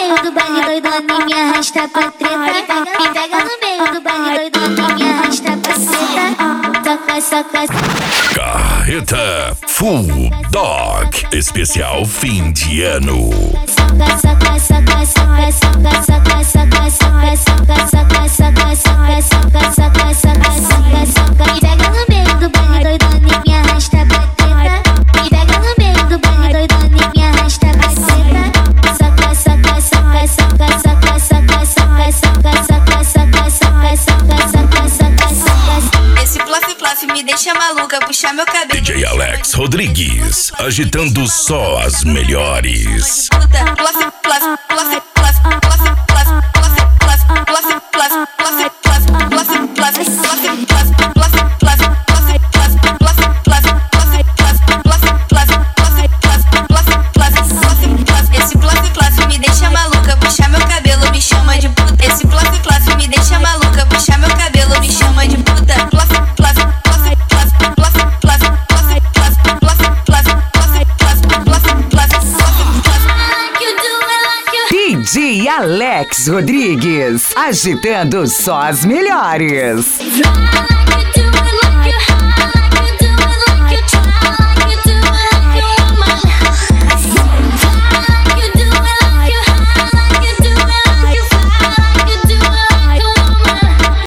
meio do baile doidona e me arrasta pra treta. Me pega no meio do baile doidona e me arrasta pra treta. Soca. Carreta Full Dog, especial fim de ano. Me pega no meio do baile doidona e me arrasta pra treta. Me pega no meio do baile doidona e me arrasta pra treta. Esse plaf me deixa maluca, puxa meu cabelo. DJ Alex Rodrigues, agitando só as melhores. Esse plaf me deixa maluca, puxa meu cabelo, me chama de puta. Esse plaf me deixa maluca, puxa meu cabelo, me chama de puta. DJ Alex Rodrigues, agitando só as melhores.